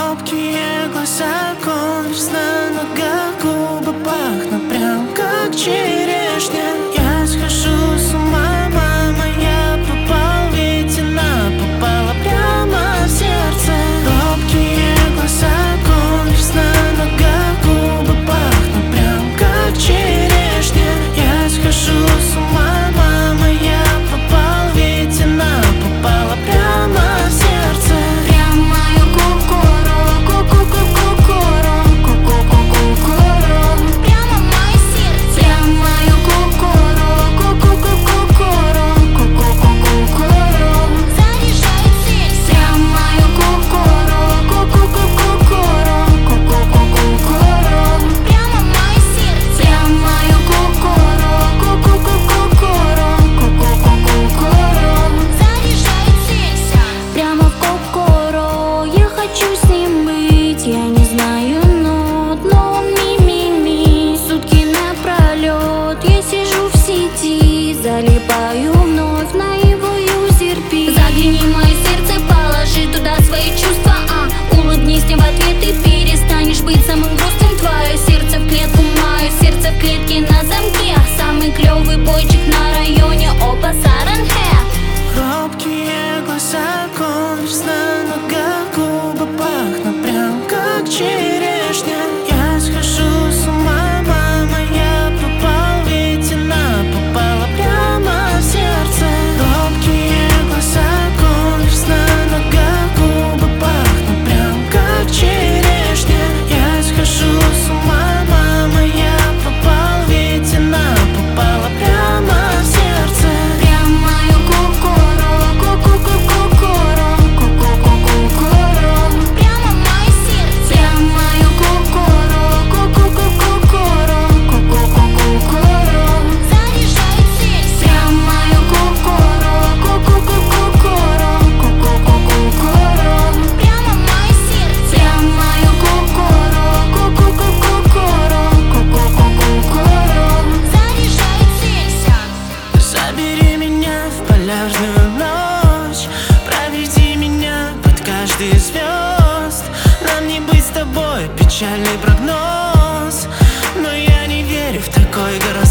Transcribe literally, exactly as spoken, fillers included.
Робкие глаза, конверс на ногах, губы пахнут прям как черешня. Я схожу с ума, мама, я попал, ведь она попала прямо в сердце. Робкие глаза, конверс на ногах, губы пахнут прям как черешня. Я схожу с ума, мама, я попал, ведь она попала прямо в сердце. Прям мою кукуру, ку-ку-ку-кукуру, ку-ку-ку-кукуру. Прямо в мое сердце. Прям мою кукуру, ку-ку-ку-кукуру, ку-ку-ку-кукуру. Заряжает цель. Прям мою кукуру, ку-ку-ку-кукуру, ку-ку-ку-кукуру. Прямо в мое сердце. Прям мою кукуру, ку-ку-ку-кукуру, ку-ку-ку-кукуру. Заряжает цель. Прямо в кукуру, я хочу с ним быть. Я не знаю нот, но он ми-ми-ми. Сутки напролет я сижу в сети, залипаю вновь на его юзерпи. Загляни в мое сердце, положи туда свои чувства, а улыбнись мне в ответ и перестанешь быть самым грустным. Твое сердце в клетку, мое сердце в клетке на замке. Самый клевый бойчик на районе, опа, Саранхэ. Робкие глаза, конверс на ногах, губы пахнут прям как черешня. Я схожу с ума, мама, я попал, ведь она попала прямо в сердце. Робкие глаза, конверс на ногах, губы пахнут прям как черешня. Я схожу с ума, мама, я попал, ведь она попала прямо в сердце. Прям мою кукуру, ку-ку-ку-кукуру, ку-ку-ку-кукуру. Прямо в мое сердце. Прям мою кукуру, ку-ку-ку-кукуру, ку-ку-ку-кукуру. Заряжает цель. Прям мою кукуру, ку-ку-ку-кукуру, ку-ку-ку-кукуру. Прямо в мое сердце. Прям мою кукуру, ку-ку-ку-кукуру, ку-ку-ку-кукуру. Заряжает цель. Забери меня в полярную ночь, проведи меня под каждый звезд. Нам не быть с тобой, печальный прогноз, но я не верю в такой гороскоп.